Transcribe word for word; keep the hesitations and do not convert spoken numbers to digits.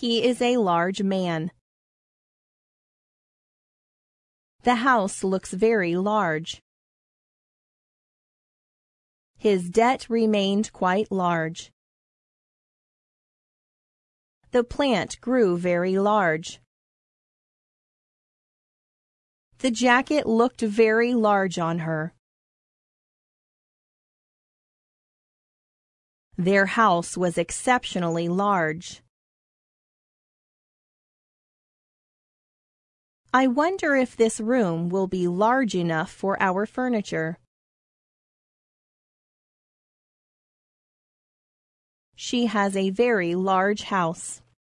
He is a large man. The house looks very large. His debt remained quite large. The plant grew very large. The jacket looked very large on her. Their house was exceptionally large. I wonder if this room will be large enough for our furniture. She has a very large house.